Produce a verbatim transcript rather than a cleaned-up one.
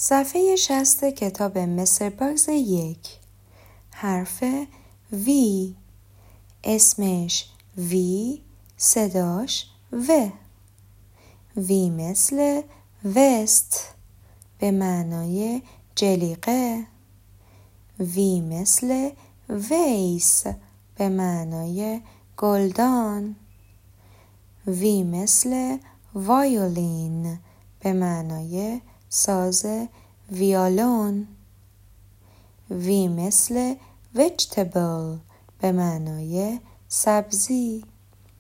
صفحه شصت کتاب مستر باگز یک. حرف وی، اسمش وی، صداش و. وی مثل وست به معنای جلیقه. وی مثل ویس به معنای گلدان. وی مثل وایولین به معنای ساز ویولون. وی مثل ویجتبل به معنای سبزی.